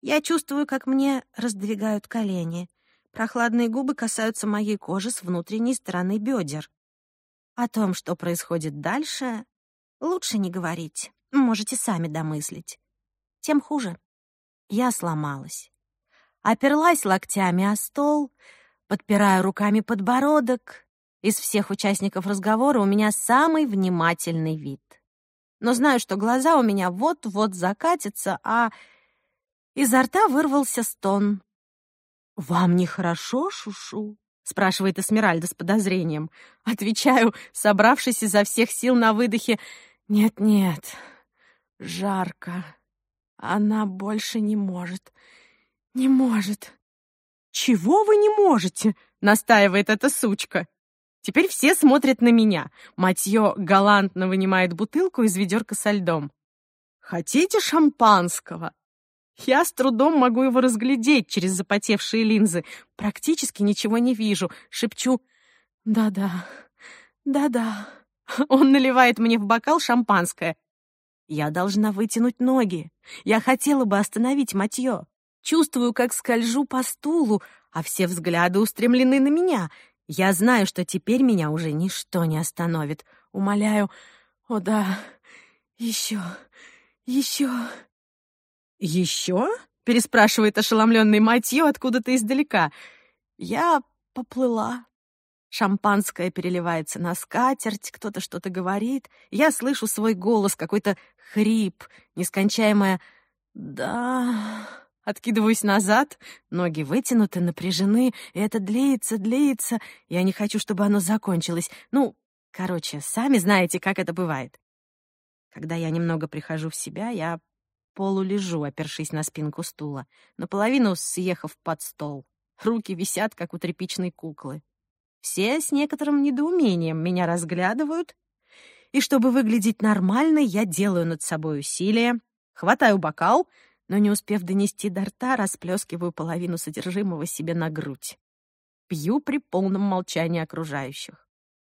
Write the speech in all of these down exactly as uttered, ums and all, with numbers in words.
Я чувствую, как мне раздвигают колени. Прохладные губы касаются моей кожи с внутренней стороны бедер. О том, что происходит дальше, лучше не говорить. Можете сами домыслить. Тем хуже. Я сломалась. Оперлась локтями о стол, подпираю руками подбородок. Из всех участников разговора у меня самый внимательный вид. Но знаю, что глаза у меня вот-вот закатятся, а изо рта вырвался стон. «Вам нехорошо, Шушу?» — спрашивает Эсмеральда с подозрением. Отвечаю, собравшись изо всех сил на выдохе: «Нет-нет, жарко. Она больше не может. Не может». «Чего вы не можете?» — настаивает эта сучка. Теперь все смотрят на меня. Матьё галантно вынимает бутылку из ведерка со льдом. «Хотите шампанского?» Я с трудом могу его разглядеть через запотевшие линзы. Практически ничего не вижу. Шепчу: «Да-да, да-да». Он наливает мне в бокал шампанское. Я должна вытянуть ноги. Я хотела бы остановить Матьё. Чувствую, как скольжу по стулу, а все взгляды устремлены на меня. Я знаю, что теперь меня уже ничто не остановит. Умоляю: «О да, еще, еще». «Еще?» — переспрашивает ошеломленный Матьё откуда-то издалека. Я поплыла. Шампанское переливается на скатерть, кто-то что-то говорит. Я слышу свой голос, какой-то хрип, нескончаемое «да». Откидываюсь назад, ноги вытянуты, напряжены, и это длится, длится. Я не хочу, чтобы оно закончилось. Ну, короче, сами знаете, как это бывает. Когда я немного прихожу в себя, я полулежу, опершись на спинку стула, наполовину съехав под стол. Руки висят, как у тряпичной куклы. Все с некоторым недоумением меня разглядывают, и чтобы выглядеть нормально, я делаю над собой усилие, хватаю бокал, но, не успев донести до рта, расплескиваю половину содержимого себе на грудь. Пью при полном молчании окружающих.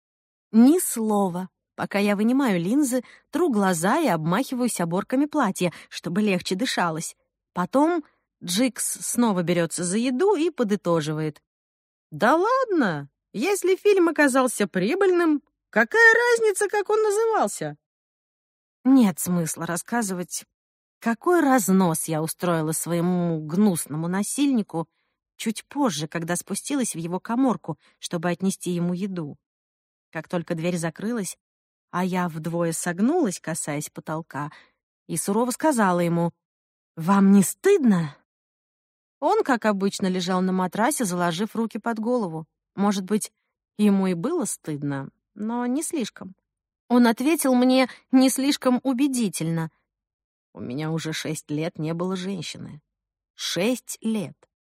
Ни слова, пока я вынимаю линзы, тру глаза и обмахиваюсь оборками платья, чтобы легче дышалось. Потом Джикс снова берется за еду и подытоживает: «Да ладно! Если фильм оказался прибыльным, какая разница, как он назывался?» Нет смысла рассказывать, какой разнос я устроила своему гнусному насильнику чуть позже, когда спустилась в его каморку, чтобы отнести ему еду. Как только дверь закрылась, а я вдвое согнулась, касаясь потолка, и сурово сказала ему: «Вам не стыдно?» Он, как обычно, лежал на матрасе, заложив руки под голову. Может быть, ему и было стыдно, но не слишком. Он ответил мне не слишком убедительно: «У меня уже шесть лет не было женщины. Шесть лет.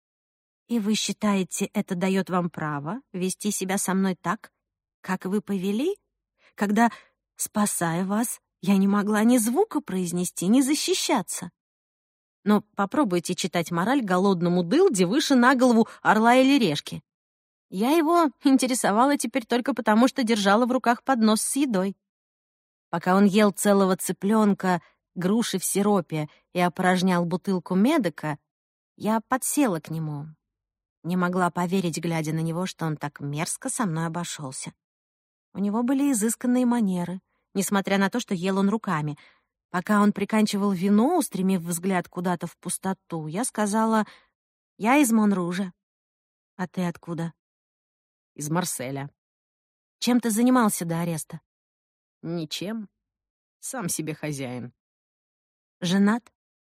И вы считаете, это дает вам право вести себя со мной так, как вы повели, когда, спасая вас, я не могла ни звука произнести, ни защищаться? Но попробуйте читать мораль голодному дылде выше на голову орла или решки. Я его интересовала теперь только потому, что держала в руках поднос с едой. Пока он ел целого цыпленка, груши в сиропе и опорожнял бутылку медока, я подсела к нему. Не могла поверить, глядя на него, что он так мерзко со мной обошелся. У него были изысканные манеры, несмотря на то, что ел он руками. Пока он приканчивал вино, устремив взгляд куда-то в пустоту, я сказала: «Я из Монружа». «А ты откуда?» «Из Марселя». «Чем ты занимался до ареста?» «Ничем. Сам себе хозяин». «Женат?»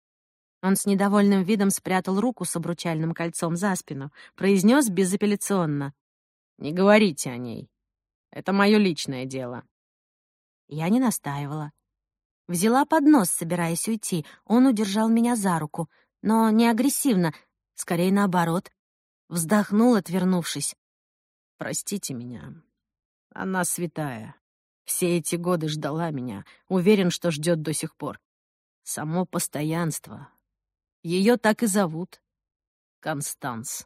Он с недовольным видом спрятал руку с обручальным кольцом за спину, произнес безапелляционно: «Не говорите о ней. Это мое личное дело». Я не настаивала. Взяла поднос, собираясь уйти. Он удержал меня за руку, но не агрессивно, скорее наоборот. Вздохнул, отвернувшись. «Простите меня. Она святая. Все эти годы ждала меня. Уверен, что ждет до сих пор. Само постоянство. Ее так и зовут. Констанс».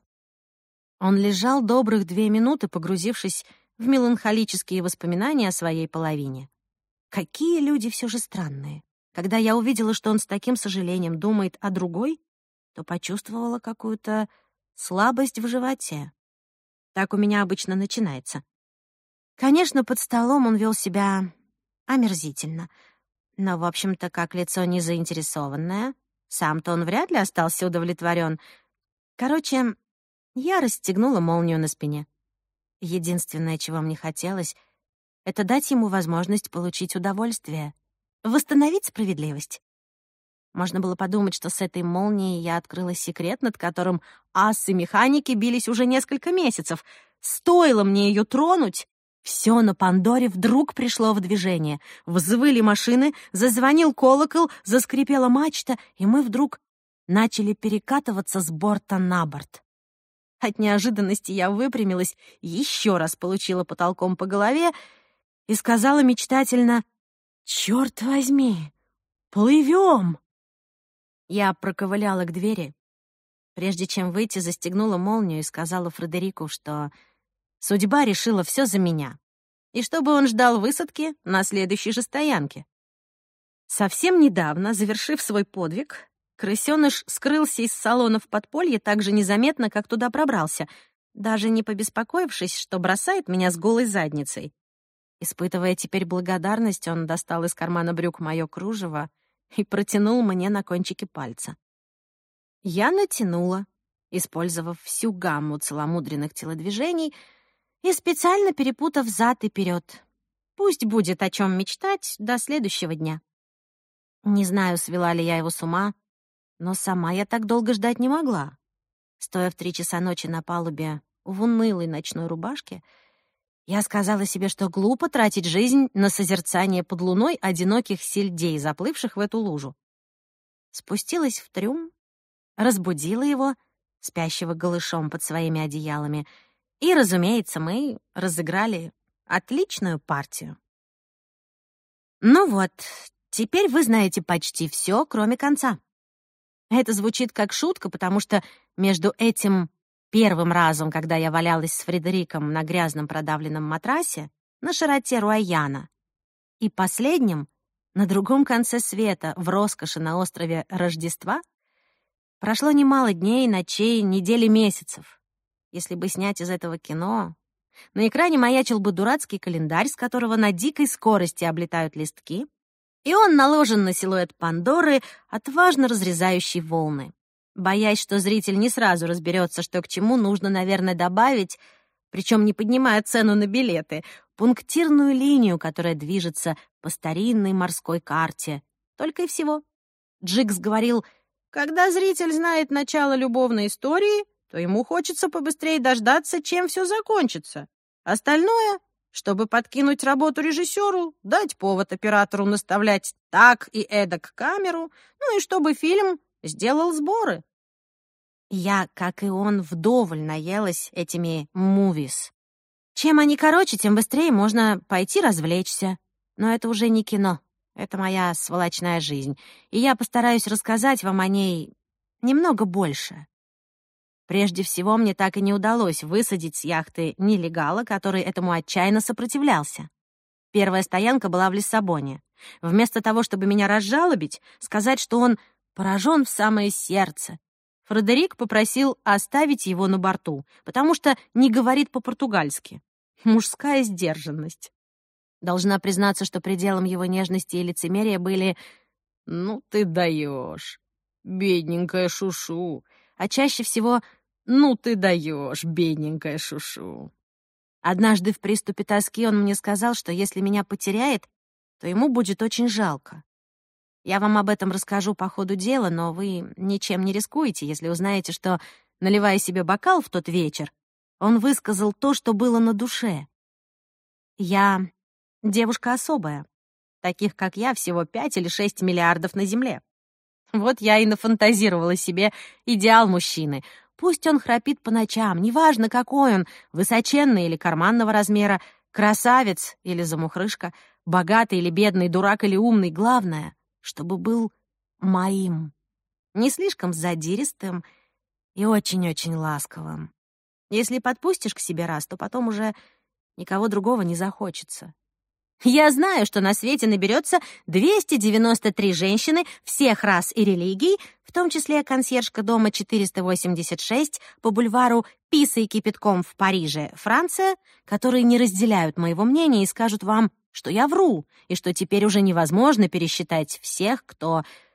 Он лежал добрых две минуты, погрузившись в меланхолические воспоминания о своей половине. Какие люди все же странные. Когда я увидела, что он с таким сожалением думает о другой, то почувствовала какую-то слабость в животе. Так у меня обычно начинается. Конечно, под столом он вел себя омерзительно. Но, в общем-то, как лицо незаинтересованное, сам-то он вряд ли остался удовлетворен. Короче, я расстегнула молнию на спине. Единственное, чего мне хотелось, это дать ему возможность получить удовольствие, восстановить справедливость. Можно было подумать, что с этой молнией я открыла секрет, над которым асы-механики бились уже несколько месяцев. Стоило мне ее тронуть, все на Пандоре вдруг пришло в движение. Взвыли машины, зазвонил колокол, заскрипела мачта, и мы вдруг начали перекатываться с борта на борт. От неожиданности я выпрямилась, еще раз получила потолком по голове и сказала мечтательно: «Черт возьми, плывем!» Я проковыляла к двери. Прежде чем выйти, застегнула молнию и сказала Фредерику, что судьба решила все за меня, и чтобы он ждал высадки на следующей же стоянке. Совсем недавно, завершив свой подвиг, крысёныш скрылся из салона в подполье так же незаметно, как туда пробрался, даже не побеспокоившись, что бросает меня с голой задницей. Испытывая теперь благодарность, он достал из кармана брюк моё кружево и протянул мне на кончике пальца. Я натянула, использовав всю гамму целомудренных телодвижений и специально перепутав зад и вперед. Пусть будет о чем мечтать до следующего дня. Не знаю, свела ли я его с ума, но сама я так долго ждать не могла. Стоя в три часа ночи на палубе в унылой ночной рубашке, я сказала себе, что глупо тратить жизнь на созерцание под луной одиноких сельдей, заплывших в эту лужу. Спустилась в трюм, разбудила его, спящего голышом под своими одеялами, и, разумеется, мы разыграли отличную партию. Ну вот, теперь вы знаете почти все, кроме конца. Это звучит как шутка, потому что между этим первым разом, когда я валялась с Фредериком на грязном продавленном матрасе на широте Руайяна, и последним, на другом конце света, в роскоши на острове Рождества, прошло немало дней, ночей, недель и месяцев. Если бы снять из этого кино, на экране маячил бы дурацкий календарь, с которого на дикой скорости облетают листки, и он наложен на силуэт Пандоры, отважно разрезающий волны. Боясь, что зритель не сразу разберется, что к чему, нужно, наверное, добавить, причем не поднимая цену на билеты, пунктирную линию, которая движется по старинной морской карте. Только и всего. Джикс говорил: когда зритель знает начало любовной истории, то ему хочется побыстрее дождаться, чем все закончится. Остальное, чтобы подкинуть работу режиссеру, дать повод оператору наставлять так и эдак камеру, ну и чтобы фильм сделал сборы. Я, как и он, вдоволь наелась этими movies. Чем они короче, тем быстрее можно пойти развлечься. Но это уже не кино. Это моя сволочная жизнь. И я постараюсь рассказать вам о ней немного больше. Прежде всего, мне так и не удалось высадить с яхты нелегала, который этому отчаянно сопротивлялся. Первая стоянка была в Лиссабоне. Вместо того, чтобы меня разжалобить, сказать, что он поражен в самое сердце, Фредерик попросил оставить его на борту, потому что не говорит по-португальски. Мужская сдержанность. Должна признаться, что пределом его нежности и лицемерия были: «Ну ты даешь, бедненькая Шушу», а чаще всего: «Ну ты даешь, бедненькая Шушу». Однажды в приступе тоски он мне сказал, что если меня потеряет, то ему будет очень жалко. Я вам об этом расскажу по ходу дела, но вы ничем не рискуете, если узнаете, что, наливая себе бокал в тот вечер, он высказал то, что было на душе. Я девушка особая. Таких, как я, всего пять или шесть миллиардов на Земле. Вот я и нафантазировала себе идеал мужчины. Пусть он храпит по ночам, неважно, какой он, высоченный или карманного размера, красавец или замухрышка, богатый или бедный, дурак или умный. Главное, чтобы был моим, не слишком задиристым и очень-очень ласковым. Если подпустишь к себе раз, то потом уже никого другого не захочется. Я знаю, что на свете наберется двести девяносто три женщины всех рас и религий, в том числе консьержка дома четыреста восемьдесят шесть по бульвару Писой кипятком в Париже, Франция, которые не разделяют моего мнения и скажут вам, что я вру, и что теперь уже невозможно пересчитать всех, кто